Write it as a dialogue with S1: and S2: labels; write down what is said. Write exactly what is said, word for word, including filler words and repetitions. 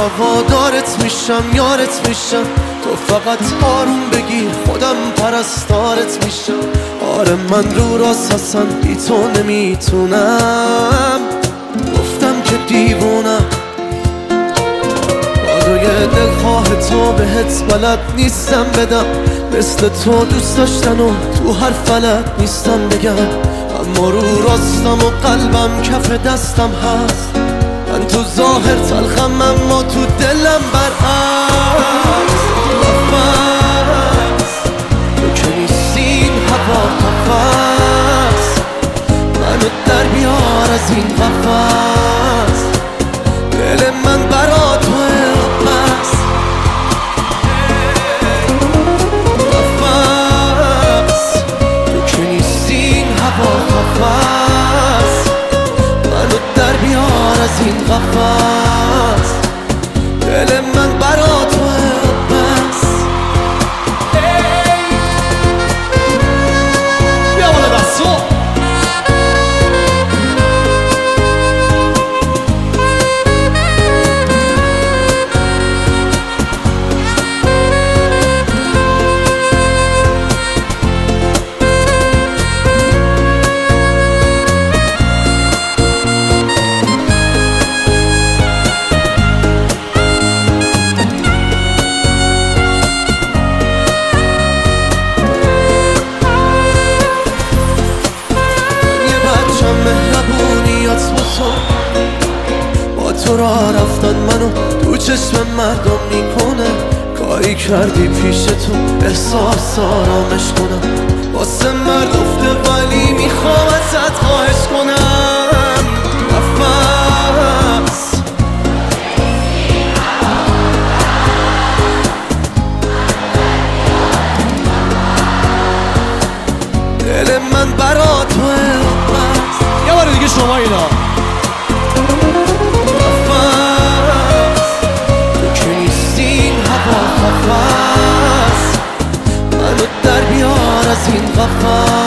S1: هوادارت میشم، یارت میشم، تو فقط آروم بگیر خودم پرستارت میشم. آره من رو راست اصلا بی تو نمیتونم، گفتم که دیوونم. بازوی دلخواه تو بهت بلد نیستم بدم، مثل تو دوست داشتن و تو هر فلت نیستم بگم. اما رو راستم و قلبم کف دستم هست، من تو ظاهر تلخم اما تو دلم برعکس. نفس تو که نیستی این هوا نفس، منو در بیار از این قفس. دل من برا توه بس. نفس تو که نیستی این هوا نفس، منو در بیار از این قفس. دل من برا توه بس.
S2: بیا بالا دستو
S1: با تو را رفتن منو تو چشم مردم میکنه، کاری کردی پیش تو احساس آرامش کنم. واسه مرد افته ولی میخوام ازت خواهش کنم. نفس دل من برا توه بس.
S2: یه بار دیگه شما اینا
S1: منو در بیار از این قفس.